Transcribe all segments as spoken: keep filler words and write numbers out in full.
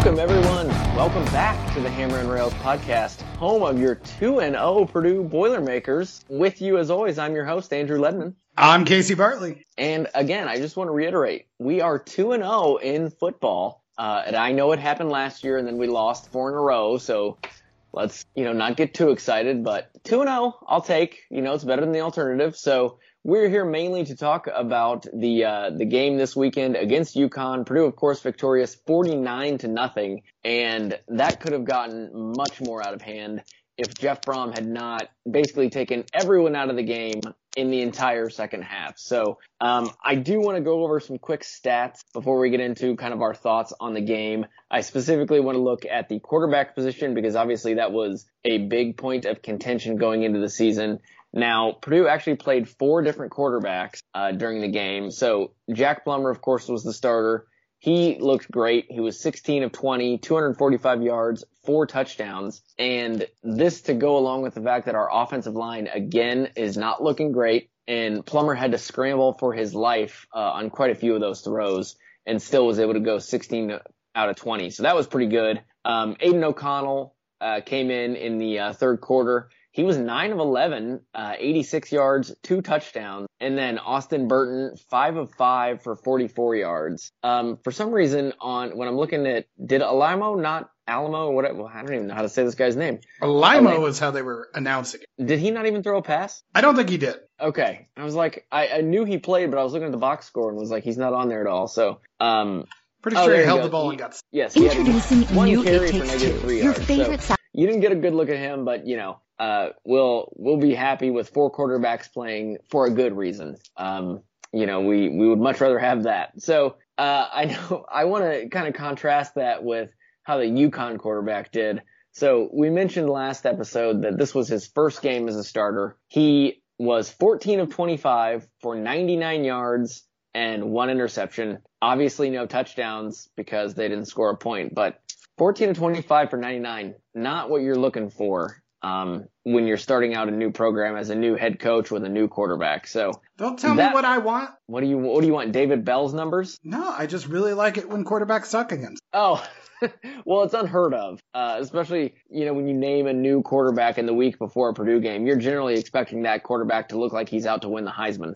Welcome, everyone. Welcome back to the Hammer and Rails podcast, home of your two and oh Purdue Boilermakers. With you, as always, I'm your host, Andrew Ledman. I'm Casey Bartley. And again, I just want to reiterate, we are two and oh in football. Uh, and I know it happened last year, and then we lost four in a row, so let's, you know, not get too excited. But two and oh, I'll take. You know, it's better than the alternative. So we're here mainly to talk about the uh, the game this weekend against UConn. Purdue, of course, victorious forty-nine to nothing, and that could have gotten much more out of hand if Jeff Brom had not basically taken everyone out of the game in the entire second half. So um, I do want to go over some quick stats before we get into kind of our thoughts on the game. I specifically want to look at the quarterback position because obviously that was a big point of contention going into the season. Now, Purdue actually played four different quarterbacks uh, during the game. So Jack Plummer, of course, was the starter. He looked great. He was sixteen of twenty, two hundred forty-five yards, four touchdowns. And this to go along with the fact that our offensive line, again, is not looking great. And Plummer had to scramble for his life uh, on quite a few of those throws and still was able to go sixteen out of twenty. So that was pretty good. Um, Aiden O'Connell uh, came in in the uh, third quarter. He was nine of eleven, uh, eighty-six yards, two touchdowns. And then Austin Burton, five of five for forty-four yards. Um, for some reason on, when I'm looking at, did Alamo, not Alamo, or whatever, well, I don't even know how to say this guy's name. Alamo is how they were announcing it. Did he not even throw a pass? I don't think he did. Okay. I was like, I, I knew he played, but I was looking at the box score and was like, he's not on there at all. So, um, Pretty oh, sure he you held go. the ball he, and got Yes. He Introducing had one new carry It for Takes negative Two, three your yards. favorite So song. you didn't get a good look at him, but you know, uh, we'll, we'll be happy with four quarterbacks playing for a good reason. Um, you know, we, we would much rather have that. So, uh, I know I want to kind of contrast that with how the UConn quarterback did. So we mentioned last episode that this was his first game as a starter. He was fourteen of twenty-five for ninety-nine yards and one interception. Obviously no touchdowns because they didn't score a point, but fourteen of twenty-five for ninety-nine, not what you're looking for um, when you're starting out a new program as a new head coach with a new quarterback. So Don't tell that, me what I want. What do you What do you want? David Bell's numbers? No, I just really like it when quarterbacks suck against. Oh, well, it's unheard of, uh, especially, you know, when you name a new quarterback in the week before a Purdue game. You're generally expecting that quarterback to look like he's out to win the Heisman.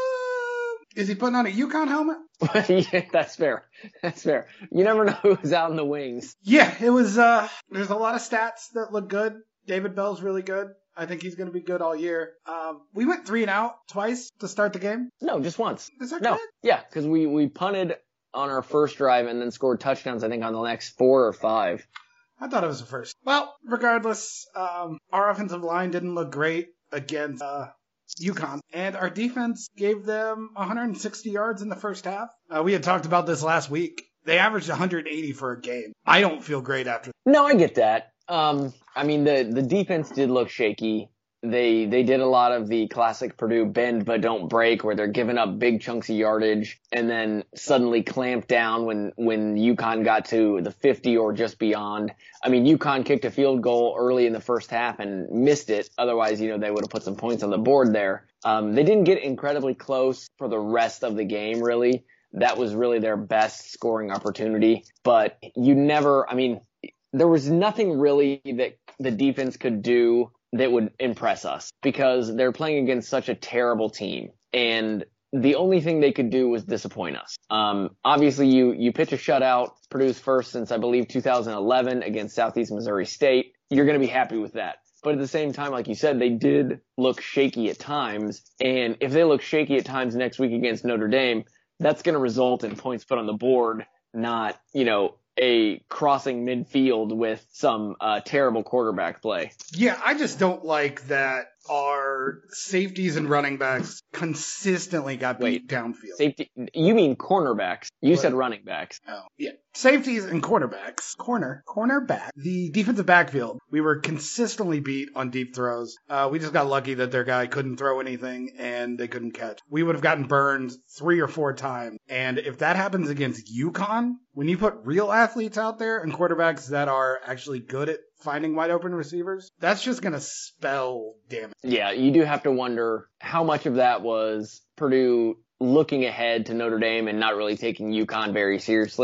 Uh, is he putting on a UConn helmet? Yeah, that's fair. That's fair. You never know who's out in the wings. Yeah, it was, uh, there's a lot of stats that look good. David Bell's really good. I think he's going to be good all year. Um, we went three and out twice to start the game. No, just once. Is that No, good? yeah, because we, we punted on our first drive and then scored touchdowns, I think, on the next four or five. I thought it was the first. Well, regardless, um, our offensive line didn't look great against uh, UConn, and our defense gave them one hundred sixty yards in the first half. Uh, we had talked about this last week. They averaged one hundred eighty for a game. I don't feel great after. No, I get that. Um, I mean, the, the defense did look shaky. They they did a lot of the classic Purdue bend but don't break, where they're giving up big chunks of yardage and then suddenly clamp down when when UConn got to the fifty or just beyond. I mean, UConn kicked a field goal early in the first half and missed it. Otherwise, you know, they would have put some points on the board there. Um, they didn't get incredibly close for the rest of the game, really. That was really their best scoring opportunity. But you never, I mean, there was nothing really that the defense could do that would impress us because they're playing against such a terrible team. And the only thing they could do was disappoint us. Um, obviously you, you pitch a shutout, Purdue's first since I believe two thousand eleven against Southeast Missouri State. You're going to be happy with that. But at the same time, like you said, they did look shaky at times. And if they look shaky at times next week against Notre Dame, that's going to result in points put on the board, not, you know, a crossing midfield with some uh, terrible quarterback play. Yeah, I just don't like that our safeties and running backs consistently got beat Wait, downfield. Safety? You mean cornerbacks? You What? said running backs. Oh, yeah. Safeties and cornerbacks. Corner. Cornerback. The defensive backfield. We were consistently beat on deep throws. Uh, we just got lucky that their guy couldn't throw anything and they couldn't catch. We would have gotten burned three or four times. And if that happens against UConn, when you put real athletes out there and quarterbacks that are actually good at finding wide open receivers, that's just going to spell damage. Yeah, you do have to wonder how much of that was Purdue looking ahead to Notre Dame and not really taking UConn very seriously,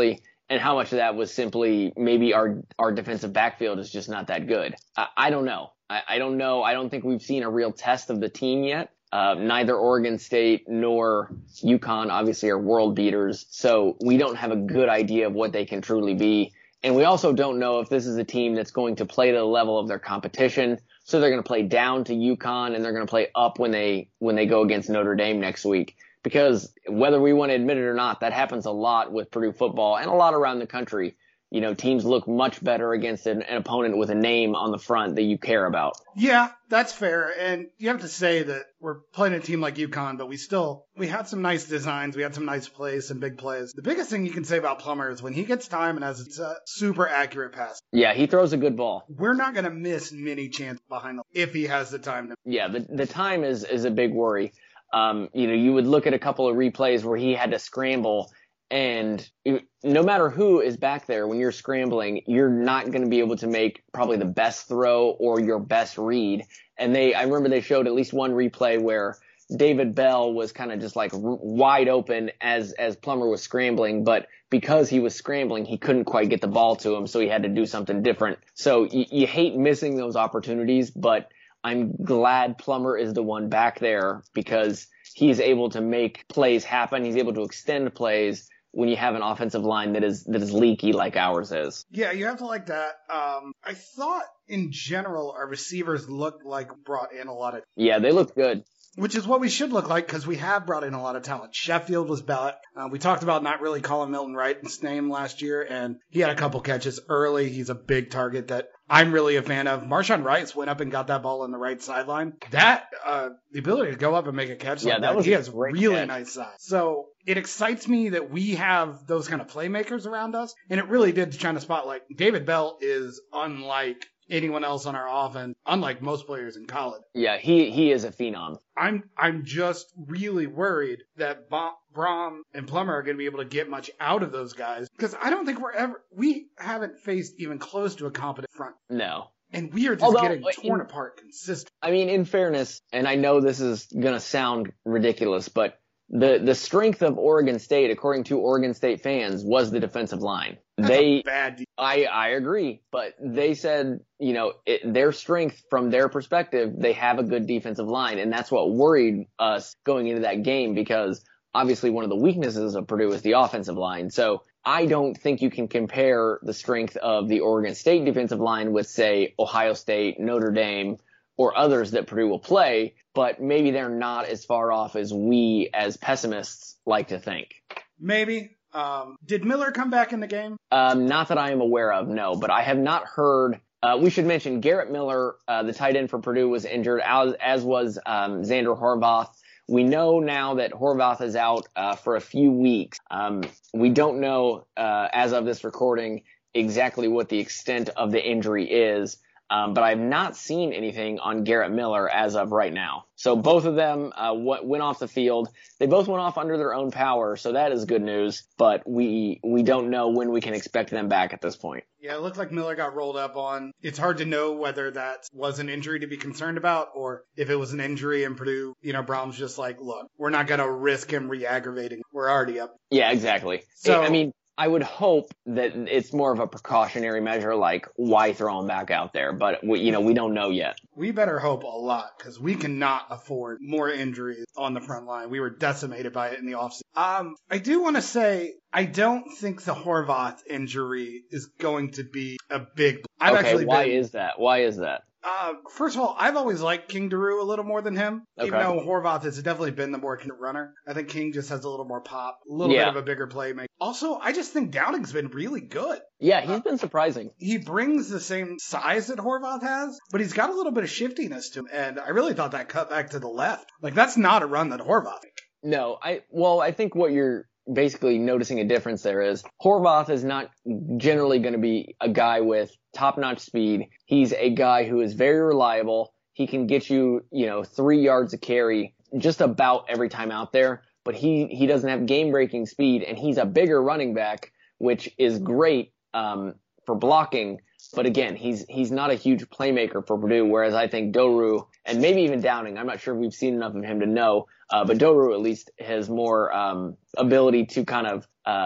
and how much of that was simply maybe our our defensive backfield is just not that good. I, I don't know. I, I don't know. I don't think we've seen a real test of the team yet. Uh, neither Oregon State nor UConn obviously are world beaters, so we don't have a good idea of what they can truly be. And we also don't know if this is a team that's going to play to the level of their competition. So they're going to play down to UConn and they're going to play up when they when they go against Notre Dame next week. Because whether we want to admit it or not, that happens a lot with Purdue football and a lot around the country. You know, teams look much better against an, an opponent with a name on the front that you care about. Yeah, that's fair. And you have to say that we're playing a team like UConn, but we still, we had some nice designs. We had some nice plays, some big plays. The biggest thing you can say about Plummer is when he gets time and has a super accurate pass. Yeah, he throws a good ball. We're not going to miss many chances behind him if he has the time to. Yeah, the, the time is, is a big worry. Um, you know, you would look at a couple of replays where he had to scramble. And no matter who is back there, when you're scrambling, you're not going to be able to make probably the best throw or your best read. And they, I remember they showed at least one replay where David Bell was kind of just like wide open as, as Plummer was scrambling. But because he was scrambling, he couldn't quite get the ball to him. So he had to do something different. So you, you hate missing those opportunities, but I'm glad Plummer is the one back there because he's able to make plays happen. He's able to extend plays when you have an offensive line that is that is leaky like ours is. Yeah, you have to like that. Um, I thought in general our receivers looked like brought in a lot of. Yeah, they look good. Which is what we should look like because we have brought in a lot of talent. Sheffield was back. Uh, we talked about not really calling Milton Wright's name last year, and he had a couple catches early. He's a big target that I'm really a fan of. Marshawn Rice went up and got that ball on the right sideline. That, uh, the ability to go up and make a catch yeah, like that, that, was he has great really catch. nice size. So it excites me that we have those kind of playmakers around us, and it really did shine a spotlight. David Bell is unlike anyone else on our offense, unlike most players in college. Yeah, he he is a phenom. I'm I'm just really worried that Ba- Brom and Plummer are going to be able to get much out of those guys because I don't think we're ever we haven't faced even close to a competent front. No. And we are just Although, getting torn in, apart consistently. I mean, in fairness, and I know this is going to sound ridiculous, but the the strength of Oregon State, according to Oregon State fans, was the defensive line. That's they a bad deal. I, I agree, but they said, you know, it, their strength from their perspective, they have a good defensive line. And that's what worried us going into that game because obviously one of the weaknesses of Purdue is the offensive line. So I don't think you can compare the strength of the Oregon State defensive line with, say, Ohio State, Notre Dame, or others that Purdue will play, but maybe they're not as far off as we as pessimists like to think. Maybe. Um, did Miller come back in the game? Um, not that I am aware of, no, but I have not heard. Uh, we should mention Garrett Miller, uh, the tight end for Purdue, was injured, as, as was um, Xander Horvath. We know now that Horvath is out uh, for a few weeks. Um, we don't know, uh, as of this recording, exactly what the extent of the injury is. Um, but I've not seen anything on Garrett Miller as of right now. So both of them uh, w- went off the field. They both went off under their own power, so that is good news. But we we don't know when we can expect them back at this point. Yeah, it looked like Miller got rolled up on. It's hard to know whether that was an injury to be concerned about or if it was an injury and Purdue, you know, Brom's just like, look, we're not going to risk him re-aggravating. We're already up. Yeah, exactly. So, I mean, I would hope that it's more of a precautionary measure, like why throw him back out there? But we, you know, we don't know yet. We better hope a lot because we cannot afford more injuries on the front line. We were decimated by it in the offseason. Um, I do want to say I don't think the Horvath injury is going to be a big. I've okay, actually why been, is that? Why is that? Uh, first of all, I've always liked King Daru a little more than him, Okay. even though Horvath has definitely been the more runner. I think King just has a little more pop, a little Yeah. bit of a bigger playmaker. Also, I just think Downing's been really good. Yeah, he's been surprising. He brings the same size that Horvath has, but he's got a little bit of shiftiness to him, and I really thought that cut back to the left. Like, that's not a run that Horvath. No, I well, I think what you're basically noticing a difference there is Horvath is not generally going to be a guy with top-notch speed. He's a guy who is very reliable. He can get you, you know, three yards a carry just about every time out there, but he, he doesn't have game-breaking speed, and he's a bigger running back, which is great um, for blocking. But again, he's he's not a huge playmaker for Purdue, whereas I think Doru, and maybe even Downing, I'm not sure if we've seen enough of him to know, uh, but Doru at least has more um, ability to kind of uh,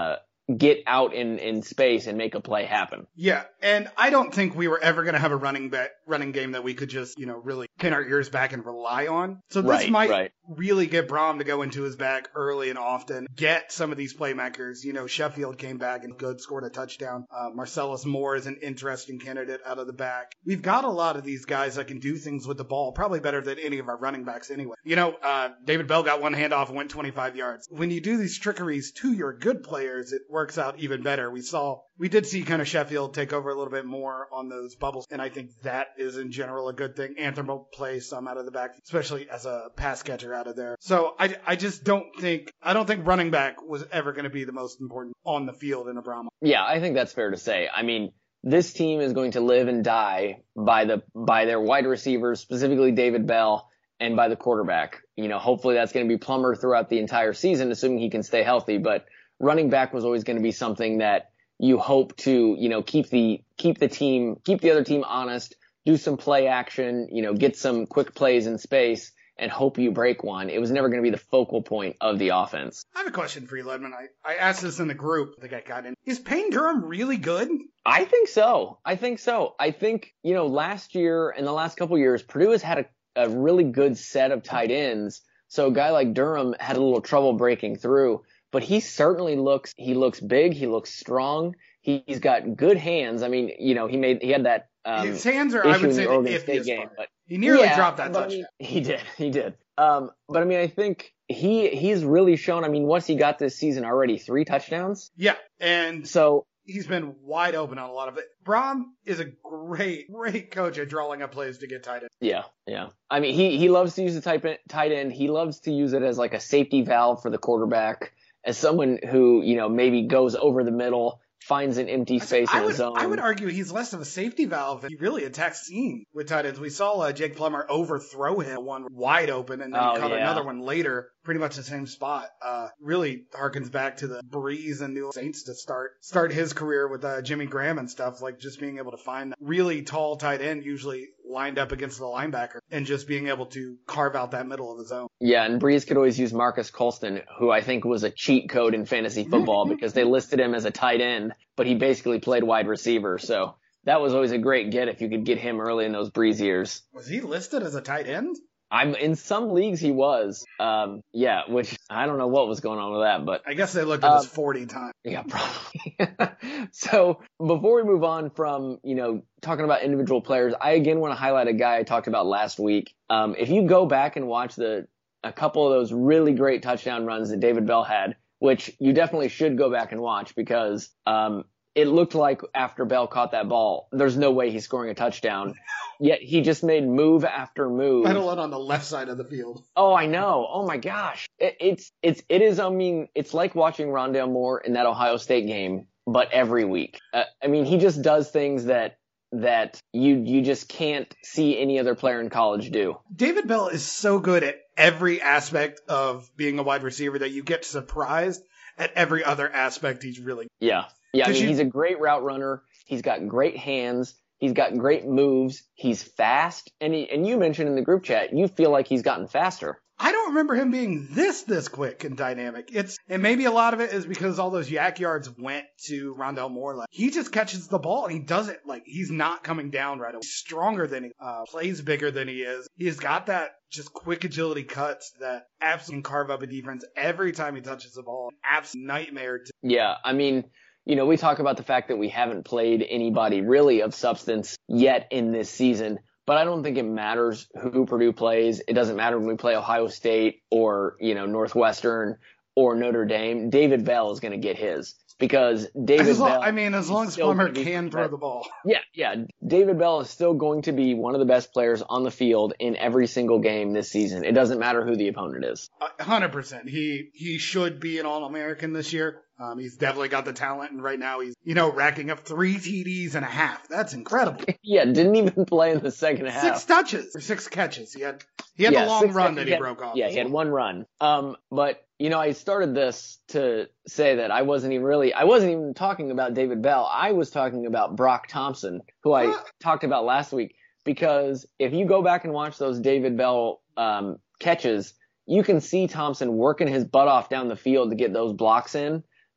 get out in, in space and make a play happen. Yeah, and I don't think we were ever going to have a running back, running game that we could just, you know, really pin our ears back and rely on. So this Right, might right. really get Brom to go into his bag early and often, get some of these playmakers. You know, Sheffield came back and good, scored a touchdown. Uh, Marcellus Moore is an interesting candidate out of the back. We've got a lot of these guys that can do things with the ball, probably better than any of our running backs anyway. You know, uh, David Bell got one handoff and went twenty-five yards. When you do these trickeries to your good players, it works out even better. We saw, we did see kind of Sheffield take over a little bit more on those bubbles, and I think that is in general a good thing. Anthem will play some out of the back, especially as a pass catcher out of there. So I, I just don't think, I don't think running back was ever going to be the most important on the field in a Brahma. Yeah, I think that's fair to say. I mean, this team is going to live and die by the by their wide receivers, specifically David Bell, and by the quarterback. You know, hopefully that's going to be Plummer throughout the entire season, assuming he can stay healthy. But running back was always going to be something that you hope to, you know, keep the keep the team, keep the other team honest, do some play action, you know, get some quick plays in space, and hope you break one. It was never going to be the focal point of the offense. I have a question for you, Ledman. I, I asked this in the group. I think I got in. Is Payne Durham really good? I think so. I think so. I think, you know, last year and the last couple of years, Purdue has had a, a really good set of tight ends. So a guy like Durham had a little trouble breaking through. But he certainly looks, he looks big, he looks strong, he, he's got good hands. I mean, you know, he made, he had that, um, his hands are, I would say, the Oregon State iffiest game, part. but He nearly yeah, dropped that but I touchdown. mean, he did, he did. Um, but I mean, I think he, he's really shown, I mean, what's he got this season already? Three touchdowns? Yeah, and So, he's been wide open on a lot of it. Brom is a great, great coach at drawing up plays to get tight end. yeah, yeah. I mean, he, he loves to use the tight end, tight end. He loves to use it as like a safety valve for the quarterback, as someone who, you know, maybe goes over the middle, finds an empty space I in would, his zone. I would argue he's less of a safety valve. He really attacks seam with tight ends. We saw uh, Jake Plummer overthrow him one wide open, and then Oh, he caught yeah. another one later, pretty much the same spot. Uh, really harkens back to the Breeze and New Orleans Saints to start start his career with uh, Jimmy Graham and stuff, like just being able to find that really tall tight end, usually lined up against the linebacker, and just being able to carve out that middle of the zone. Yeah, and Breeze could always use Marcus Colston, who I think was a cheat code in fantasy football because they listed him as a tight end, but he basically played wide receiver. So that was always a great get if you could get him early in those Breeze years. Was he listed as a tight end? I'm in some leagues he was. Um, yeah, which I don't know what was going on with that, but I guess they looked at Um, his forty times. yeah, probably. So before we move on from, you know, talking about individual players, I again want to highlight a guy I talked about last week. Um, if you go back and watch the a couple of those really great touchdown runs that David Bell had, which you definitely should go back and watch because um, it looked like after Bell caught that ball, there's no way he's scoring a touchdown. Yet he just made move after move. Let alone on the left side of the field. Oh, I know. Oh my gosh. It, it's, it's, it is, I mean, it's like watching Rondale Moore in that Ohio State game, but every week. Uh, I mean, he just does things that, that you, you just can't see any other player in college do. David Bell is so good at every aspect of being a wide receiver that you get surprised at every other aspect he's really. Yeah. Yeah. I mean, you- he's a great route runner. He's got great hands. He's got great moves. He's fast. And he, and you mentioned in the group chat, you feel like he's gotten faster. I don't remember him being this this quick and dynamic. It's and maybe a lot of it is because all those yak yards went to Rondale Moore. Like he just catches the ball and he does it like he's not coming down right away. He's stronger than he uh, plays bigger than he is. He's got that just quick agility cuts that absolutely can carve up a defense every time he touches the ball. Absolute nightmare. To- Yeah. I mean, you know, we talk about the fact that we haven't played anybody really of substance yet in this season, but I don't think it matters who Purdue plays. It doesn't matter when we play Ohio State or, you know, Northwestern or Notre Dame. David Bell is going to get his because David as long, Bell. I mean, as long as still Plummer gonna be can throw the ball. Yeah, yeah. David Bell is still going to be one of the best players on the field in every single game this season. It doesn't matter who the opponent is. A hundred percent. He he should be an All-American this year. Um, he's definitely got the talent, and right now he's, you know, racking up three T Ds and a half. That's incredible. Yeah, didn't even play in the second half. Six touches or six catches. He had he had Yeah, the long six run catches. that he had- broke off. Yeah, as he had well. one run. Um, but you know, I started this to say that I wasn't even really, I wasn't even talking about David Bell. I was talking about Brock Thompson, who I Huh. talked about last week, because if you go back and watch those David Bell um, catches, you can see Thompson working his butt off down the field to get those blocks in.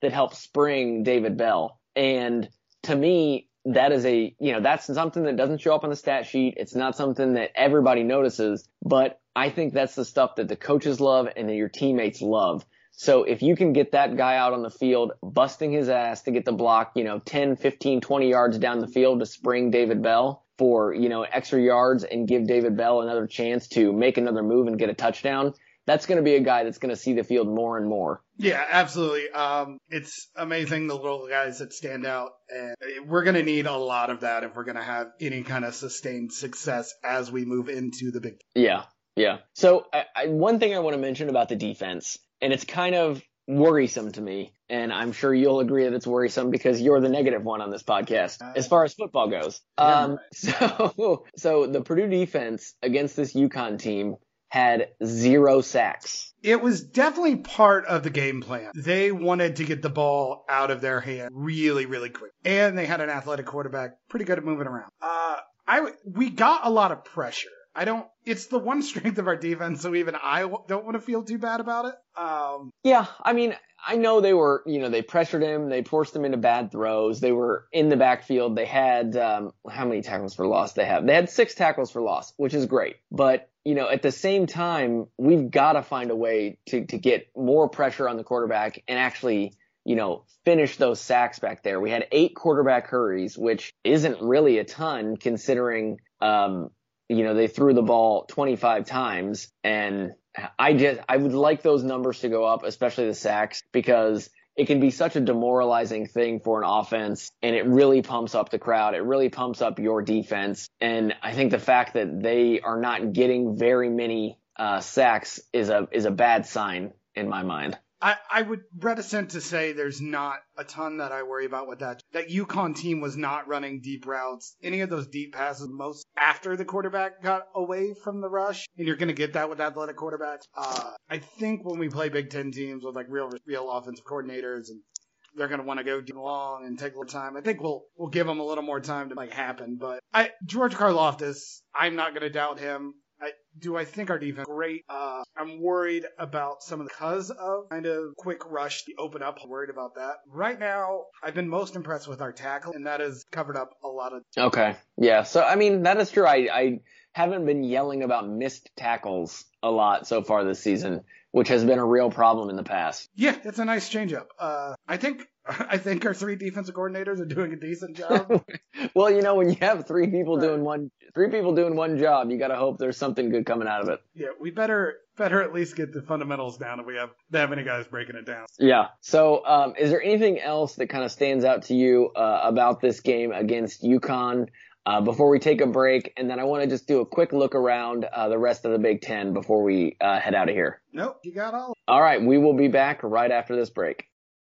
that help spring David Bell. And to me, that is a, you know, that's something that doesn't show up on the stat sheet. It's not something that everybody notices, but I think that's the stuff that the coaches love and that your teammates love. So if you can get that guy out on the field, busting his ass to get the block, you know, ten, fifteen, twenty yards down the field to spring David Bell for, you know, extra yards and give David Bell another chance to make another move and get a touchdown, that's going to be a guy that's going to see the field more and more. Yeah, absolutely. Um, it's amazing the little guys that stand out, and we're going to need a lot of that if we're going to have any kind of sustained success as we move into the big. Yeah, yeah. So I, I, one thing I want to mention about the defense, and it's kind of worrisome to me, and I'm sure you'll agree that it's worrisome because you're the negative one on this podcast as far as football goes. Um, so, so the Purdue defense against this UConn team had zero sacks. It was definitely part of the game plan. They wanted to get the ball out of their hand really, really quick. And they had an athletic quarterback, pretty good at moving around. Uh, I, we got a lot of pressure. I don't, it's the one strength of our defense, so even I don't want to feel too bad about it. Um, yeah, I mean, I know they were, you know, they pressured him, they forced him into bad throws, they were in the backfield, they had, um, how many tackles for loss they have? They had six tackles for loss, which is great. But, you know, at the same time, we've got to find a way to, to get more pressure on the quarterback and actually, you know, finish those sacks back there. We had eight quarterback hurries, which isn't really a ton considering, um, you know, they threw the ball twenty-five times, and I just, I would like those numbers to go up, especially the sacks, because it can be such a demoralizing thing for an offense, and it really pumps up the crowd. It really pumps up your defense. And I think the fact that they are not getting very many uh, sacks is a, is a bad sign in my mind. I, I would reticent to say there's not a ton that I worry about with that. That UConn team was not running deep routes. Any of those deep passes, most after the quarterback got away from the rush. And you're going to get that with athletic quarterbacks. Uh, I think when we play Big Ten teams with like real, real offensive coordinators, and they're going to want to go deep long and take a little time, I think we'll, we'll give them a little more time to like happen. But I, George Karlaftis, I'm not going to doubt him. I, do I think our defense is great? Uh, I'm worried about some of the cause of kind of quick rush to open up. I'm worried about that. Right now, I've been most impressed with our tackle, and that has covered up a lot of. Okay. Yeah. So, I mean, that is true. I, I haven't been yelling about missed tackles a lot so far this season, which has been a real problem in the past. Yeah, it's a nice change up. Uh, I think I think our three defensive coordinators are doing a decent job. Well, you know, when you have three people right. doing one, three people doing one job, you got to hope there's something good coming out of it. Yeah, we better better at least get the fundamentals down if we have that many guys breaking it down. Yeah. So, um, is there anything else that kind of stands out to you uh, about this game against UConn? Uh, before we take a break, and then I want to just do a quick look around uh, the rest of the Big Ten before we uh, head out of here. Nope, you got all. All right, we will be back right after this break.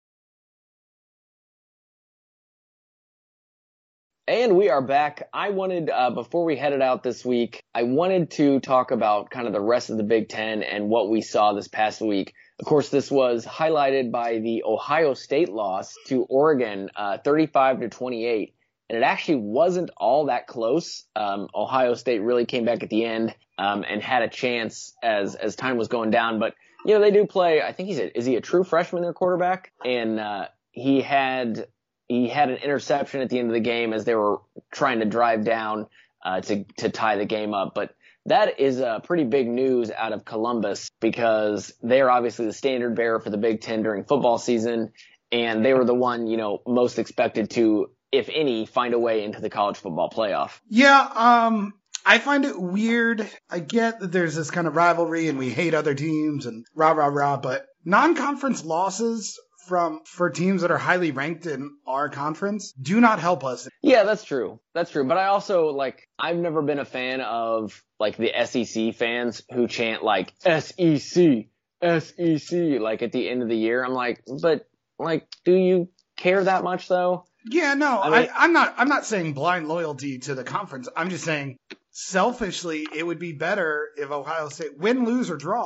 And we are back. I wanted, uh, before we headed out this week, I wanted to talk about kind of the rest of the Big Ten and what we saw this past week. Of course, this was highlighted by the Ohio State loss to Oregon, uh, thirty-five to twenty-eight. And it actually wasn't all that close. Um, Ohio State really came back at the end um, and had a chance as as time was going down. But, you know, they do play, I think he's a, is he a true freshman, their quarterback? And uh, he had he had an interception at the end of the game as they were trying to drive down uh, to, to tie the game up. But that is uh, pretty big news out of Columbus because they are obviously the standard bearer for the Big Ten during football season. And they were the one, you know, most expected to, if any, find a way into the college football playoff. Yeah, um, I find it weird. I get that there's this kind of rivalry and we hate other teams and rah, rah, rah, but non-conference losses from for teams that are highly ranked in our conference do not help us. Yeah, that's true. That's true. But I also, like, I've never been a fan of, like, the S E C fans who chant, like, S E C, S E C, like, at the end of the year. I'm like, but, like, do you care that much, though? Yeah, no, I mean, I, I'm not. I'm not saying blind loyalty to the conference. I'm just saying, selfishly, it would be better if Ohio State win, lose, or draw.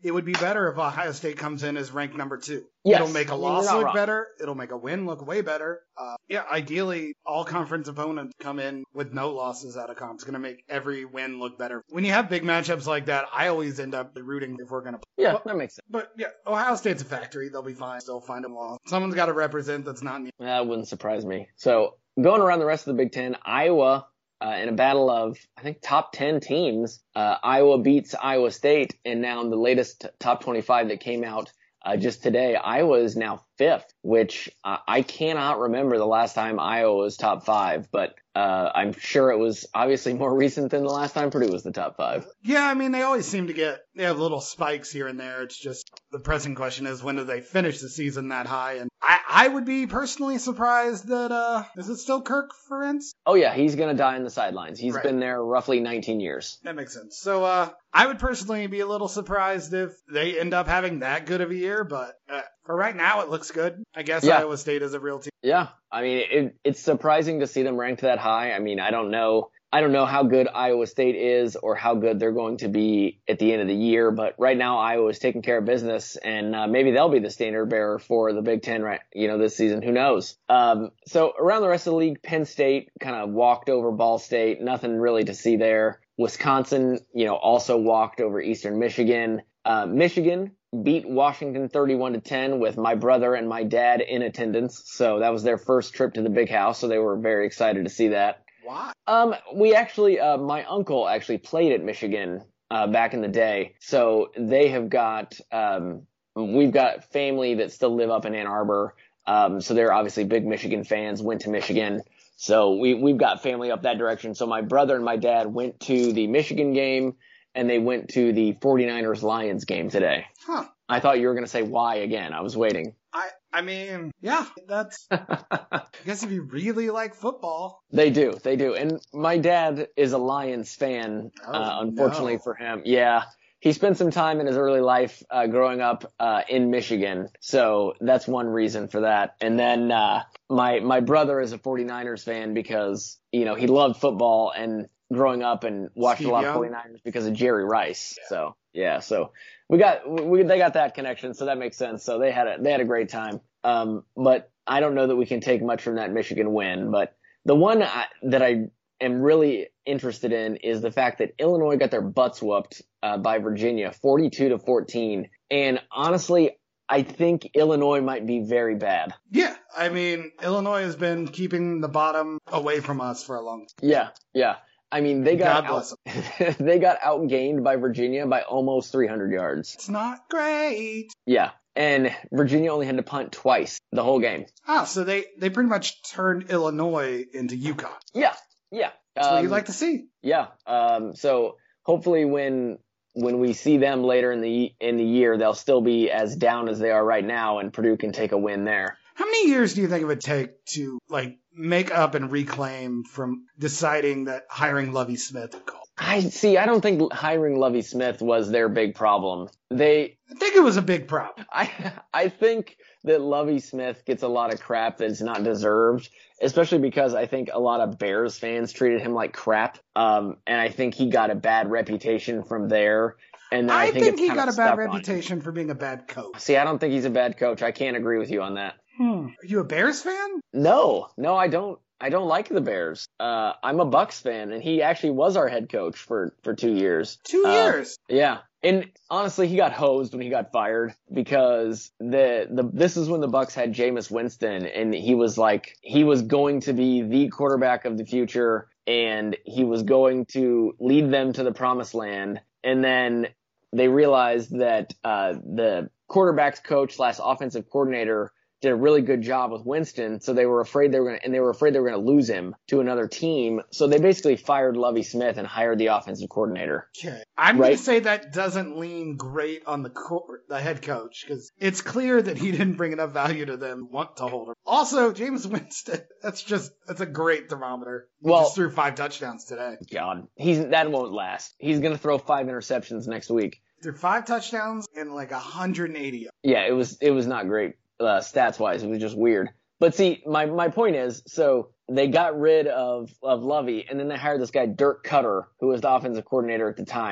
it would be better if Ohio State comes in as ranked number two. Yes. It'll make a I mean, loss you're not look wrong. better. It'll make a win look way better. Uh, yeah, ideally, all conference opponents come in with no losses out of comp. It's going to make every win look better. When you have big matchups like that, I always end up rooting if we're going to play. Yeah, But, that makes sense. but yeah, Ohio State's a factory. They'll be fine. They'll find them all. Someone's got to represent that's not me. That wouldn't surprise me. So going around the rest of the Big Ten, Iowa, uh, in a battle of, I think, top ten teams, uh, Iowa beats Iowa State, and now in the latest top twenty-five that came out uh, just today, Iowa is now fifth, which uh, I cannot remember the last time Iowa was top five, but uh, I'm sure it was obviously more recent than the last time Purdue was the top five. Yeah, I mean, they always seem to get, they have little spikes here and there. It's just, the pressing question is, when do they finish the season that high? And I, I would be personally surprised that, uh, is it still Kirk Ferentz? Oh yeah, he's going to die in the sidelines. He's Right. been there roughly nineteen years. That makes sense. So, uh, I would personally be a little surprised if they end up having that good of a year, but uh, for right now, it looks good. I guess Yeah. Iowa State is a real team. Yeah, I mean, it, it's surprising to see them ranked that high. I mean, I don't know. I don't know how good Iowa State is or how good they're going to be at the end of the year, but right now Iowa is taking care of business, and uh, maybe they'll be the standard bearer for the Big Ten, right? You know, this season. Who knows? Um, so around the rest of the league, Penn State kind of walked over Ball State. Nothing really to see there. Wisconsin, you know, also walked over Eastern Michigan. Uh, Michigan beat Washington thirty-one to ten with my brother and my dad in attendance. So that was their first trip to the big house. So they were very excited to see that. Why? Um, we actually, uh, my uncle actually played at Michigan, uh, back in the day. So they have got, um, we've got family that still live up in Ann Arbor. Um, so they're obviously big Michigan fans, went to Michigan. So we, we've got family up that direction. So my brother and my dad went to the Michigan game, and they went to the 49ers Lions game today. Huh. I thought you were going to say why again. I was waiting. I, I mean, yeah, that's, I guess if you really like football. They do. They do. And my dad is a Lions fan, Oh, uh, unfortunately no. for him. Yeah. He spent some time in his early life uh, growing up uh, in Michigan. So that's one reason for that. And then uh, my my brother is a 49ers fan because, you know, he loved football and growing up and watched Steve a lot Young? of 49ers because of Jerry Rice. Yeah. So, yeah. So we got we they got that connection. So that makes sense. So they had a, they had a great time. Um, but I don't know that we can take much from that Michigan win. But the one I, that I am really interested in is the fact that Illinois got their butts whooped uh, by Virginia, forty-two to fourteen. And honestly, I think Illinois might be very bad. Yeah, I mean, Illinois has been keeping the bottom away from us for a long time. Yeah, yeah. I mean, they got God out, they got outgained by Virginia by almost three hundred yards. It's not great. Yeah. And Virginia only had to punt twice the whole game. Ah, so they, they pretty much turned Illinois into UConn. Yeah, yeah. That's what Um, you'd like to see. Yeah. Um, so hopefully when when we see them later in the in the year, they'll still be as down as they are right now, and Purdue can take a win there. How many years do you think it would take to, like, make up and reclaim from deciding that hiring Lovie Smith would call? I see. I don't think hiring Lovie Smith was their big problem. They, I think it was a big problem. I, I think that Lovie Smith gets a lot of crap that's not deserved, especially because I think a lot of Bears fans treated him like crap. Um, and I think he got a bad reputation from there. And then I, I think, think it's he kinda got a stuck bad on him. reputation for being a bad coach. See, I don't think he's a bad coach. I can't agree with you on that. Hmm. Are you a Bears fan? No, no, I don't. I don't like the Bears. Uh, I'm a Bucks fan, and he actually was our head coach for, for two years. Two Uh, years. Yeah. And honestly, he got hosed when he got fired because the, the, this is when the Bucks had Jameis Winston, and he was like, he was going to be the quarterback of the future, and he was going to lead them to the promised land. And then they realized that, uh, the quarterback's coach slash offensive coordinator did a really good job with Winston, so they were afraid they were going to, and they were afraid they were going to lose him to another team. So they basically fired Lovie Smith and hired the offensive coordinator. Okay. I'm Right. going to say that doesn't lean great on the co- the head coach, because it's clear that he didn't bring enough value to them want to hold him. Also, James Winston, that's just, that's a great thermometer. He Well- just threw five touchdowns today. God, he's that won't last. He's going to throw five interceptions next week. Threw five touchdowns and like one hundred eighty. Yeah, it was it was not great uh, stats wise. It was just weird. But see, my my point is, so they got rid of of Lovey, and then they hired this guy Dirk Cutter, who was the offensive coordinator at the time.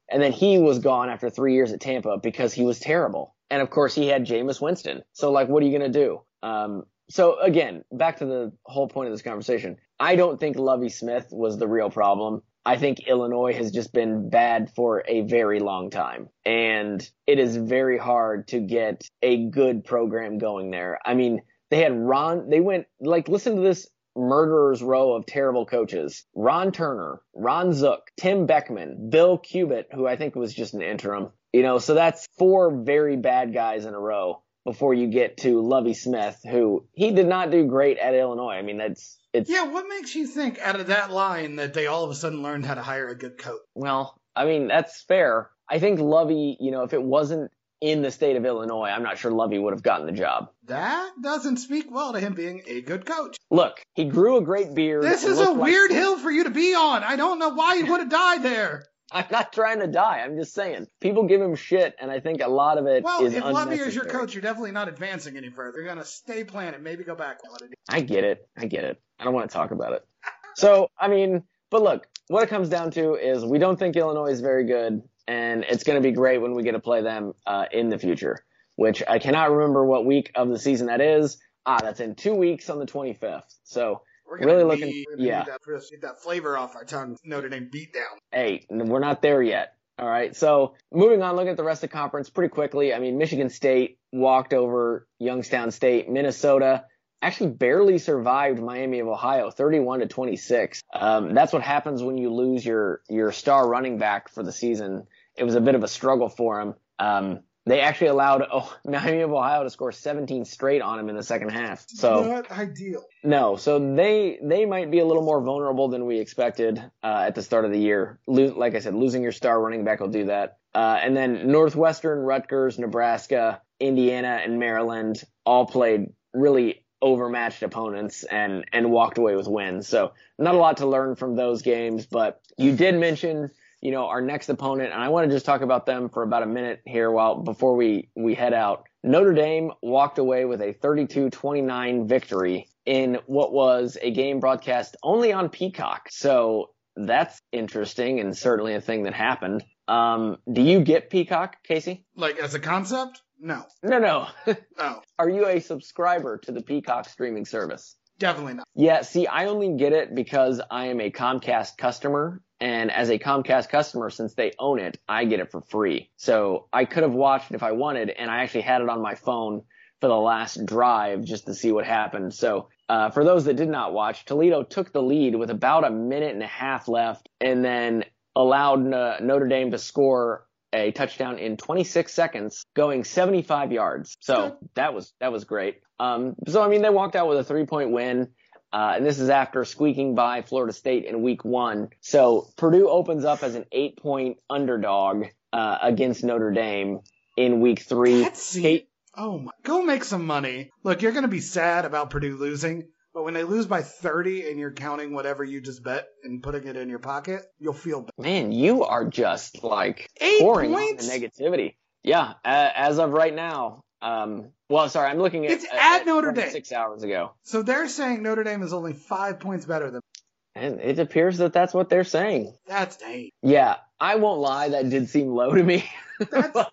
And then he was gone after three years at Tampa because he was terrible. And of course he had Jameis Winston. So like, what are you going to do? Um, so again, back to the whole point of this conversation. I don't think Lovie Smith was the real problem. I think Illinois has just been bad for a very long time. And it is very hard to get a good program going there. I mean, they had Ron, they went, like, listen to this murderer's row of terrible coaches. Ron Turner, Ron Zook, Tim Beckman, Bill Cubitt, who I think was just an interim. You know, so that's four very bad guys in a row before you get to Lovie Smith, who he did not do great at Illinois. I mean, that's, it's. Yeah, what makes you think out of that line that they all of a sudden learned how to hire a good coach? Well, I mean, that's fair. I think Lovie, you know, if it wasn't in the state of Illinois, I'm not sure Lovie would have gotten the job. That doesn't speak well to him being a good coach. Look, he grew a great beard. This is a weird hill for you to be on. I don't know why you would have died there. I'm not trying to die. I'm just saying. People give him shit, and I think a lot of it well, is unnecessary. Well, if Lovie is your coach, you're definitely not advancing any further. You're going to stay planted, maybe go back. I get it. I get it. I don't want to talk about it. So, I mean, but look, what it comes down to is we don't think Illinois is very good, and it's going to be great when we get to play them uh, in the future, which I cannot remember what week of the season that is. Ah, that's in two weeks on the twenty-fifth. So, We're really need, looking, we're yeah. Need that, get that flavor off our tongue. Notre Dame beat down. Hey, we're not there yet. All right. So moving on, looking at the rest of the conference pretty quickly. I mean, Michigan State walked over Youngstown State. Minnesota actually barely survived Miami of Ohio, thirty-one to twenty-six. Um, that's what happens when you lose your, your star running back for the season. It was a bit of a struggle for him. Um, They actually allowed oh, Miami of Ohio to score seventeen straight on him in the second half. So not ideal. No, so they they might be a little more vulnerable than we expected uh, at the start of the year. Lo- like I said, losing your star running back will do that. Uh, and then Northwestern, Rutgers, Nebraska, Indiana, and Maryland all played really overmatched opponents and and walked away with wins. So not a lot to learn from those games, but you did mention, you know, our next opponent, and I want to just talk about them for about a minute here while before we, we head out. Notre Dame walked away with a thirty-two twenty-nine victory in what was a game broadcast only on Peacock. So that's interesting and certainly a thing that happened. Um, do you get Peacock, Casey? Like as a concept? No. No, no. Oh. Are you a subscriber to the Peacock streaming service? Definitely not. Yeah, see, I only get it because I am a Comcast customer. And as a Comcast customer, since they own it, I get it for free. So I could have watched it if I wanted, and I actually had it on my phone for the last drive just to see what happened. So uh, for those that did not watch, Toledo took the lead with about a minute and a half left and then allowed uh, Notre Dame to score a touchdown in twenty-six seconds, going seventy-five yards. So that was that was great. Um, so, I mean, they walked out with a three-point win. Uh, and this is after squeaking by Florida State in week one. So Purdue opens up as an eight-point underdog uh, against Notre Dame in week three. That's Kate- oh, my. Go make some money. Look, you're going to be sad about Purdue losing, but when they lose by thirty and you're counting whatever you just bet and putting it in your pocket, you'll feel bad. Man, you are just like Eight pouring points? on the negativity. Yeah, uh, as of right now. Um, well, sorry, I'm looking at, it's at, at Notre Dame six hours ago. So they're saying Notre Dame is only five points better than. And it appears that that's what they're saying. That's eight. Yeah, I won't lie, that did seem low to me. That's but,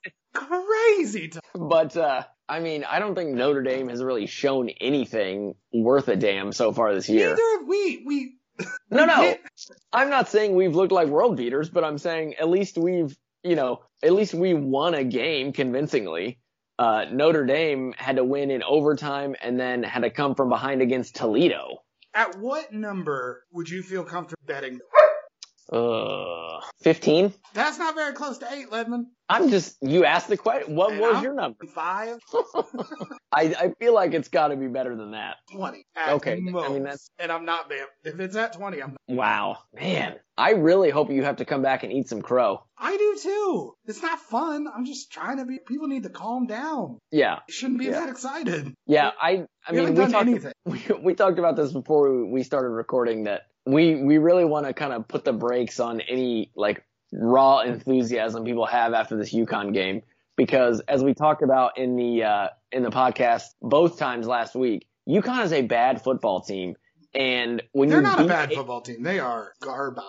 crazy. To- but uh, I mean, I don't think Notre Dame has really shown anything worth a damn so far this year. Neither have we. We. No, no. I'm not saying we've looked like world beaters, but I'm saying at least we've, you know, at least we won a game convincingly. Uh, Notre Dame had to win in overtime and then had to come from behind against Toledo. At what number would you feel comfortable betting? Uh, fifteen? That's not very close to eight, Ledman. I'm just, you asked the question. What And was I'm your number? Five? I, I feel like it's got to be better than that. twenty. At Okay, most. I mean, that's- And I'm not, man. If it's at twenty, I'm not. Wow. Man, I really hope you have to come back and eat some crow. I do too. It's not fun. I'm just trying to be. People need to calm down. Yeah. You shouldn't be Yeah. that excited. Yeah, I, I We mean, haven't we done talked, anything. we, we talked about this before we started recording that we, we really want to kind of put the brakes on any like raw enthusiasm people have after this UConn game. Because as we talked about in the, uh, in the podcast both times last week, UConn is a bad football team. And when They're you not a beat bad a- football team. They are garbage.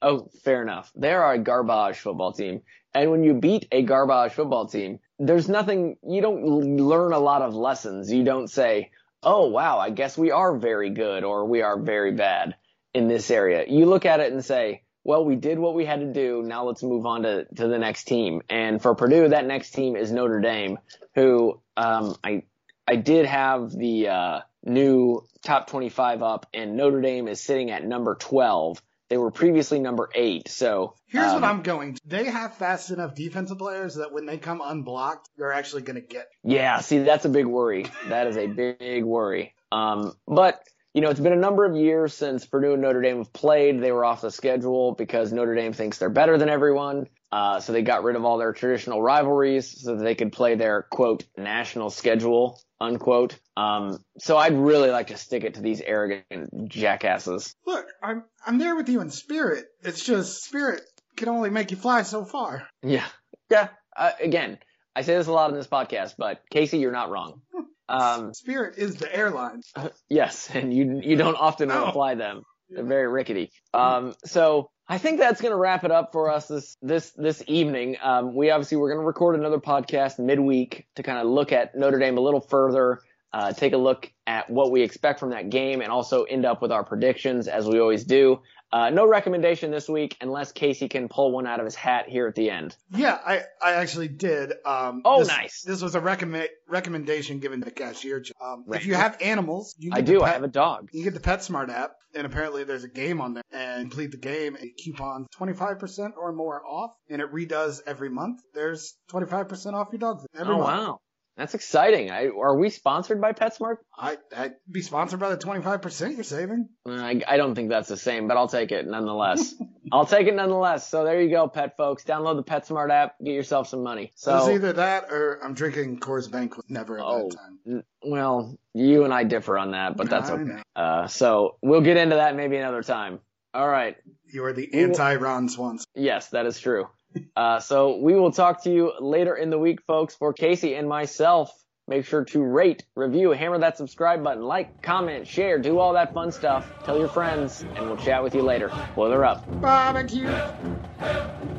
Oh, fair enough. They are a garbage football team. And when you beat a garbage football team, there's nothing, you don't learn a lot of lessons. You don't say, oh, wow, I guess we are very good or we are very bad in this area. You look at it and say, well, we did what we had to do. Now let's move on to, to the next team. And for Purdue, that next team is Notre Dame, who um, I I did have the uh, new top twenty-five up, and Notre Dame is sitting at number twelve. They were previously number eight. So here's um, what I'm going to. They have fast enough defensive players that when they come unblocked, you're actually going to get. Yeah, see, that's a big worry. That is a big worry. Um, but, you know, it's been a number of years since Purdue and Notre Dame have played. They were off the schedule because Notre Dame thinks they're better than everyone. Uh, so they got rid of all their traditional rivalries so that they could play their, quote, national schedule, unquote. Um, so I'd really like to stick it to these arrogant jackasses. Look, I'm I'm there with you in spirit. It's just spirit can only make you fly so far. Yeah. Yeah. Uh, again, I say this a lot in this podcast, but Casey, you're not wrong. Um, Spirit is the airline. Uh, yes, and you you don't often Oh. fly them. They're very rickety. Um, so I think that's going to wrap it up for us this this this evening. Um, we obviously we're going to record another podcast midweek to kind of look at Notre Dame a little further, uh, take a look at what we expect from that game, and also end up with our predictions as we always do. Uh, no recommendation this week unless Casey can pull one out of his hat here at the end. Yeah, I, I actually did. Um, Oh, this, nice. This was a recommend, recommendation given to the cashier. Um, Right. If you have animals, you can I get the do. Pet, I have a dog. you can get the PetSmart app, and apparently there's a game on there. And complete the game, a coupon twenty-five percent or more off, and it redoes every month. There's twenty-five percent off your dog food every Oh, month. wow. That's exciting. I, are we sponsored by PetSmart? I, I'd be sponsored by the twenty-five percent you're saving. I, I don't think that's the same, but I'll take it nonetheless. I'll take it nonetheless. So there you go, pet folks. Download the PetSmart app. Get yourself some money. So it's So, either that or I'm drinking Coors Banquet. Never a oh, bad time. n- well, you and I differ on that, but that's I okay. know. Uh, so we'll get into that maybe another time. All right. You are the We will- anti-Ron Swanson. Yes, that is true. Uh, so we will talk to you later in the week, folks. For Casey and myself, make sure to rate, review, hammer that subscribe button, like, comment, share, do all that fun stuff. Tell your friends, and we'll chat with you later. Boiler up. Barbecue.